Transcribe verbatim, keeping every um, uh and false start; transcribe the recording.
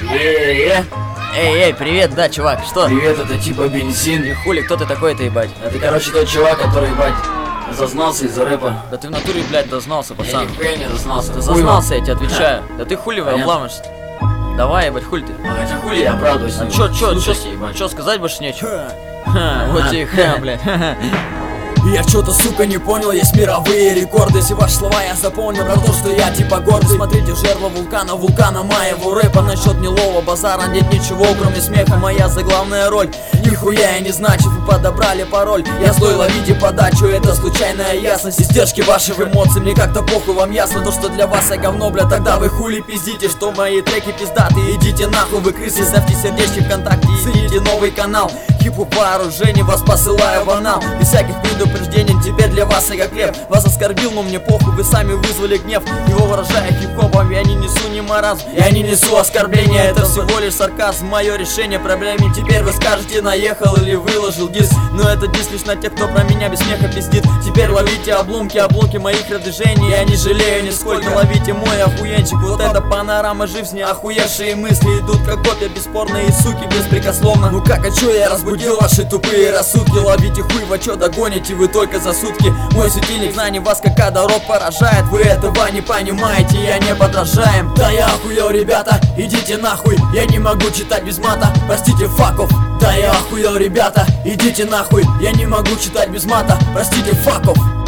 Эй, эй, привет, да, чувак, что? Привет, это типа бензин. И хули, кто ты такой-то, ебать? Это, короче, тот чувак, который, ебать, зазнался из-за рэпа. Да ты в натуре, блядь, дознался, Я пацан. нихуя не зазнался. Ты зазнался, я тебе отвечаю. Да ты хули вы Понятно. обламываешься? Давай, ебать, хули ты? А хотя хули я оправдываюсь. А не чё, буду. чё, чё, Слушайте, ебать. чё сказать больше нечего? Ха, вот тебе ха, блядь. Я что-то, сука, не понял, есть мировые рекорды. Если ваши слова я запомнил про то, что я типа гордый. Смотрите, жерло вулкана, вулкана моего рэпа. Насчет гнилого базара нет ничего, кроме смеха. Моя заглавная роль нихуя я не значит. Вы подобрали пароль, я злой, ловите подачу. Это случайная ясность, издержки ваших эмоций. Мне как-то похуй, вам ясно то, что для вас я говно, бля. Тогда вы хули пиздите, что мои треки пиздатые. Идите нахуй, вы крысы, ставьте сердечки ВКонтакте и следите новый канал. Хип-хоп вооружение, вас посылаю в анал. Без всяких предупреждений, теперь для вас я как хлеб. Вас оскорбил, но мне похуй, вы сами вызвали гнев. Его выражая хип-хопом, я не несу ни маразм, я не несу оскорбления. Это всего лишь сарказм, мое решение проблеме. Теперь вы скажете, наехал или выложил диск. Но это диск лишь на тех, кто про меня без смеха пиздит. Теперь ловите обломки, обломки моих продвижений. Я не жалею нисколько, ловите мой охуенчик. Вот эта панорама жив с ней, охуевшие мысли идут как копья, бесспорные суки, беспрекословно. Ну как, а чё я разбудил ваши тупые рассудки? Ловите хуй, во чё догоните вы только за сутки. Мой светильник знаний вас как дорог поражает. Вы этого не понимаете, я не подражаем. Да я охуел, ребята, идите нахуй. Я не могу читать без мата, простите, факов. Да я охуел, ребята, идите нахуй. Я не могу читать без мата, простите, факов.